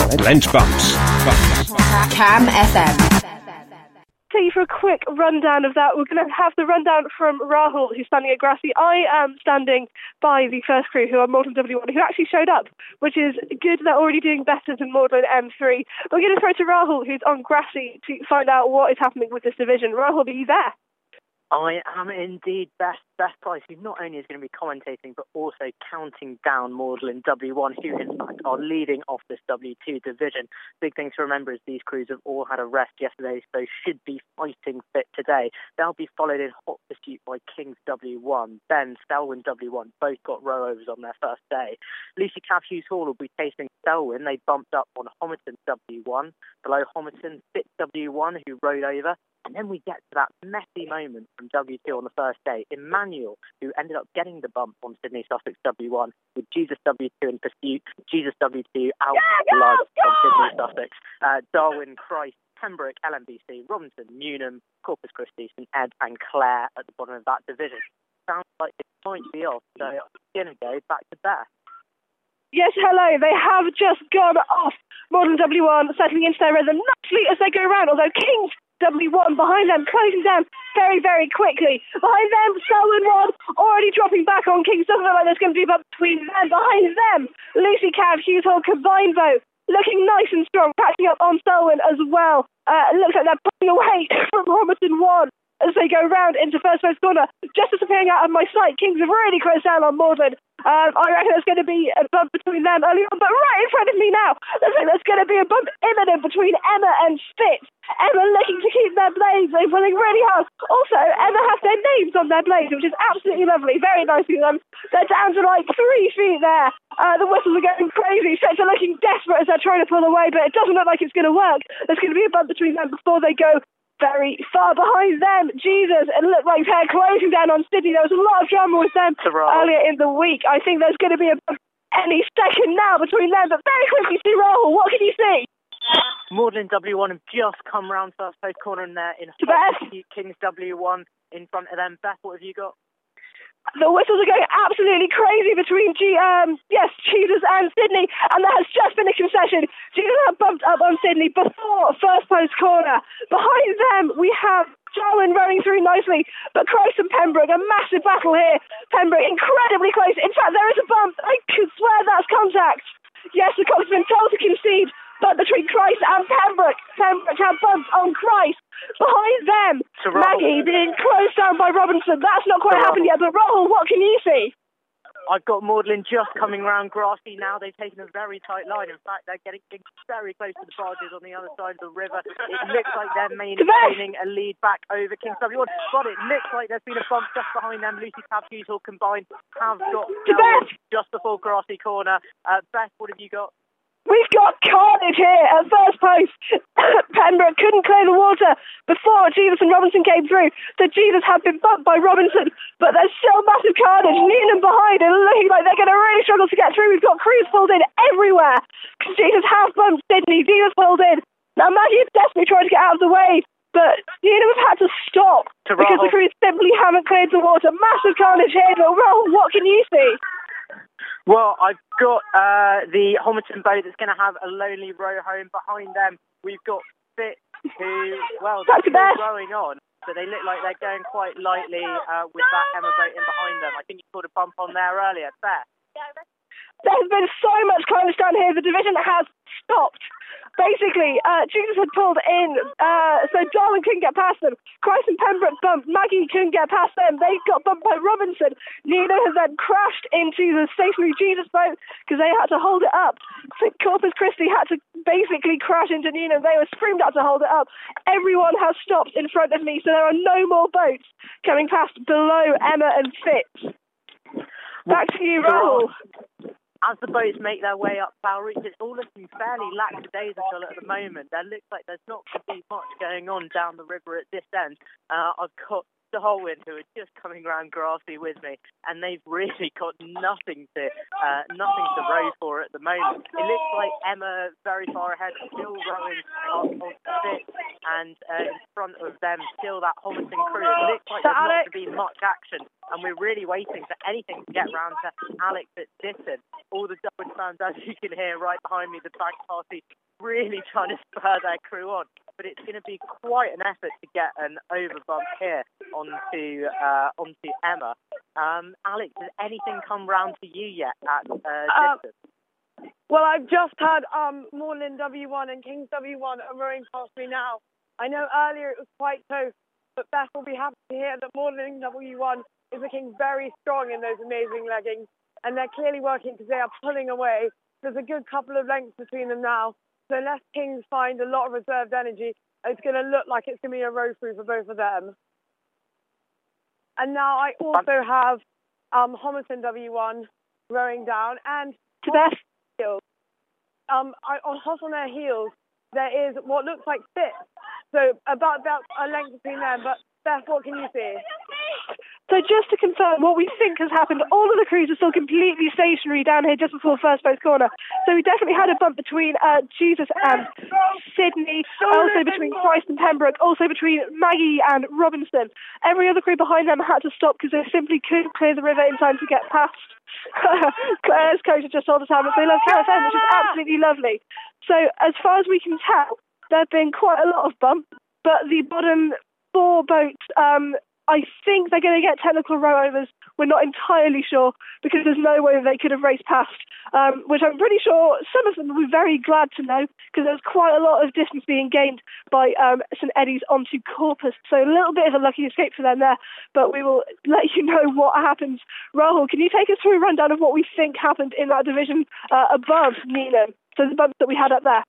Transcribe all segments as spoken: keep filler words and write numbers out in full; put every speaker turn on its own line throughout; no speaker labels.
Lent bumps.
Cam F M.
Take you for a quick rundown of that. We're going to have the rundown from Rahul, who's standing at Grassy. I am standing by the first crew, who are Magdalen W one, who actually showed up, which is good. They're already doing better than Magdalen M three. But we're going to throw to Rahul, who's on Grassy, to find out what is happening with this division. Rahul, are you there?
I am indeed Best Best Price, who not only is going to be commentating, but also counting down Magdalen W one, who in fact are leading off this W two division. Big thing to remember is these crews have all had a rest yesterday, so should be fighting fit today. They'll be followed in hot pursuit by Kings W one, Ben, Selwyn W one, both got row-overs on their first day. Lucy Cav Hughes Hall will be chasing Selwyn. They bumped up on Homerton W one. Below Homerton, Fitz W one, who rode over. And then we get to that messy moment from W two on the first day. Emmanuel, who ended up getting the bump on Sydney Sussex W one, with Jesus W two in pursuit. Jesus W two out
yeah,
blood
yeah,
on
yeah.
Sydney Sussex. Uh, Darwin, Christ, Pembroke, L M B C, Robinson, Newnham, Corpus Christi, St Ed and Clare at the bottom of that division. Sounds like it might be off, so I'm going to go back to Beth.
Yes, hello. They have just gone off. Magdalen W one settling into their rhythm nicely as they go round, although Kings W one behind them, closing down very, very quickly. Behind them, Selwyn one already dropping back on Kings. Doesn't look like there's going to be a bump between them. Behind them, Lucy Cav, Hughes Hall, combined vote, looking nice and strong, catching up on Selwyn as well. Uh, it looks like they're pulling away from Homerton one as they go round into first post corner. Just disappearing out of my sight, Kings have really closed down on Magdalen. Um, I reckon there's going to be a bump between them early on, but right in front of me now, looks like there's going to be a bump imminent between Emma and Fitz. Emma looking to keep their blades. They're pulling really hard. Also, Emma has their names on their blades, which is absolutely lovely. Very nice of them. They're down to like three feet there. Uh, the whistles are going crazy. Fitz are looking desperate as they're trying to pull away, but it doesn't look like it's going to work. There's going to be a bump between them before they go very far behind them. Jesus, it looked like they're closing down on Sydney. There was a lot of drama with them earlier in the week. I think there's going to be a bump any second now between them, but very quickly, see Rahul, what can you see?
Magdalen W one have just come round first post corner in there in
Beth.
Kings W one in front of them. Beth, what have you got?
The whistles are going absolutely crazy between G, um, yes, Jesus and Sydney, and there has just been a concession. Jesus have bumped up on Sydney before first post corner. Behind them, we have Darwin running through nicely, but Christ and Pembroke, a massive battle here. Pembroke incredibly close. In fact, there is a bump. I could swear that's contact. Yes, the cop's been told to concede, but between Christ and Pembroke, Pembroke have bumped on Christ. Behind them, Maggie being closed down by Robinson. That's not quite happened yet, but Rahul, what can you see?
I've got Magdalen just coming round Grassy now. They've taken a very tight line. In fact, they're getting very close to the barges on the other side of the river. It looks like they're maintaining a lead back over Kings W one. But it looks like there's been a bump just behind them. Lucy Cav Hughes Hall combined have got just before Grassy corner. Uh, Beth, what have you got?
We've got carnage here at first post. Pembroke couldn't clear the water before Jesus and Robinson came through. So Jesus have been bumped by Robinson, but there's still massive carnage. Newnham behind and looking like they're going to really struggle to get through. We've got crews pulled in everywhere. Jesus have bumped Sydney. Jesus pulled in. Now Maggie is desperately trying to get out of the way, but Newnham have had to stop to because Rahul. The crews simply haven't cleared the water. Massive carnage here. But Rahul, what can you see?
Well, I've got uh, the Homerton boat that's going to have a lonely row home. Behind them, we've got Fitz, who, well, they're still rowing on, but they look like they're going quite lightly uh, with that Emma boat in behind them. I think you caught a bump on there earlier. Fair.
There's been so much carnage down here. The division has stopped. Basically, uh, Jesus had pulled in, uh, so Darwin couldn't get past them. Christ and Pembroke bumped. Maggie couldn't get past them. They got bumped by Robinson. Nina has then crashed into the stationary Jesus boat because they had to hold it up. So Corpus Christi had to basically crash into Nina. They were screamed at to hold it up. Everyone has stopped in front of me, so there are no more boats coming past below Emma and Fitz. Back to you, Rahul.
As the boats make their way up Foul Reach, it's all looking fairly lackadaisical at the moment. There looks like there's not going to be much going on down the river at this end. Uh, I've got Darwin, who are just coming around Grassy with me, and they've really got nothing to uh, nothing to row for at the moment. It looks like Emma very far ahead, still rowing on, on Fitz and uh, in front of them, still that Homerton crew. It looks like there's not to be much action, and we're really waiting for anything to get round to Alex at Ditton. All the Darwin fans, as you can hear right behind me, the bank party, really trying to spur their crew on. But it's going to be quite an effort to get an over bump here onto uh, onto Emma. Um, Alex, has anything come round to you yet at uh, Ditton?
Uh, well, I've just had um, Moreland W one and Kings W one are rowing past me now. I know earlier it was quite close, but Beth will be happy to hear that Moreland W one is looking very strong in those amazing leggings, and they're clearly working because they are pulling away. There's a good couple of lengths between them now. So unless Kings find a lot of reserved energy, it's going to look like it's going to be a row through for both of them. And now I also have um, Homerton W one rowing down, and
to Beth.
Heels. Um, I, on hot on their heels, there is what looks like six. So about, about a length between them. But Beth, what can you see?
So just to confirm what we think has happened, all of the crews are still completely stationary down here just before first boat corner. So we definitely had a bump between uh, Jesus and Sydney, also between Christ and Pembroke, also between Maggie and Robinson. Every other crew behind them had to stop because they simply couldn't clear the river in time to get past. Claire's coach had just told us how much they love K F M, which is absolutely lovely. So as far as we can tell, there have been quite a lot of bumps, but the bottom four boats, um, I think they're going to get technical row-overs. We're not entirely sure because there's no way they could have raced past, um, which I'm pretty sure some of them will be very glad to know because there's quite a lot of distance being gained by um, St Eddie's onto Corpus. So a little bit of a lucky escape for them there, but we will let you know what happens. Rahul, can you take us through a rundown of what we think happened in that division uh, above Neenan? So the bumps that we had up there.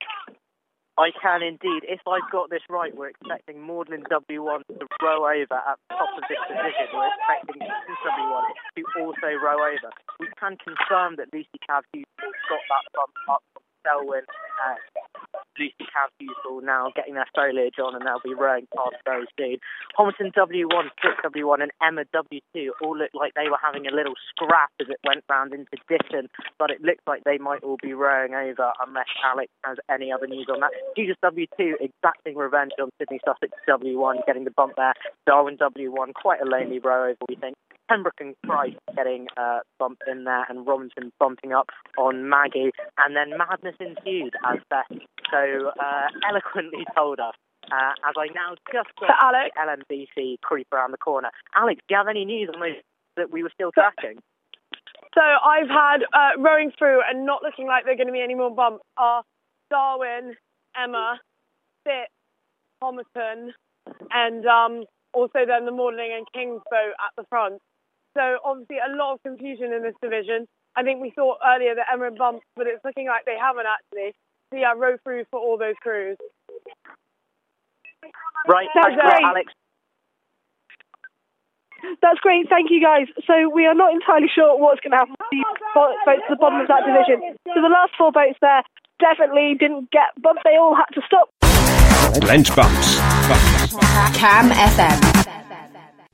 I can indeed. If I've got this right, we're expecting Magdalen W one to row over at the top of this division. We're expecting Kings W one to also row over. We can confirm that Lucy Cavhughes got that bump up from Selwyn. Uh, Lucy Cavhughes will now getting their foliage on and they'll be rowing past very soon. Homerton W one, Fitz W one and Emma W two all looked like they were having a little scrap as it went round into Ditton, but it looks like they might all be rowing over unless Alex has any other news on that. Jesus W two exacting revenge on Sydney Sussex W one, getting the bump there. Darwin W one, quite a lonely row over, we think. Pembroke and Christ getting a uh, bump in there, and Robinson bumping up on Maggie, and then madness ensued, as Beth so uh, eloquently told us. Uh, as I now just got
Alex.
the L M B C creep around the corner. Alex, do you have any news on those that we were still tracking?
So I've had uh, rowing through and not looking like there are going to be any more bumps are Darwin, Emma, Fitz, Homerton, and um, also then the Magdalen and Kings boat at the front. So obviously a lot of confusion in this division. I think we thought earlier that Emma had bumped, but it's looking like they haven't actually. So yeah, row through for all those crews.
Right,
that's great.
Alex.
That's great, thank you guys. So we are not entirely sure what's going to happen with the boats at the bottom of that division. So the last four boats there definitely didn't get bumped. They all had to stop.
Lunch Bumps. Cam F M.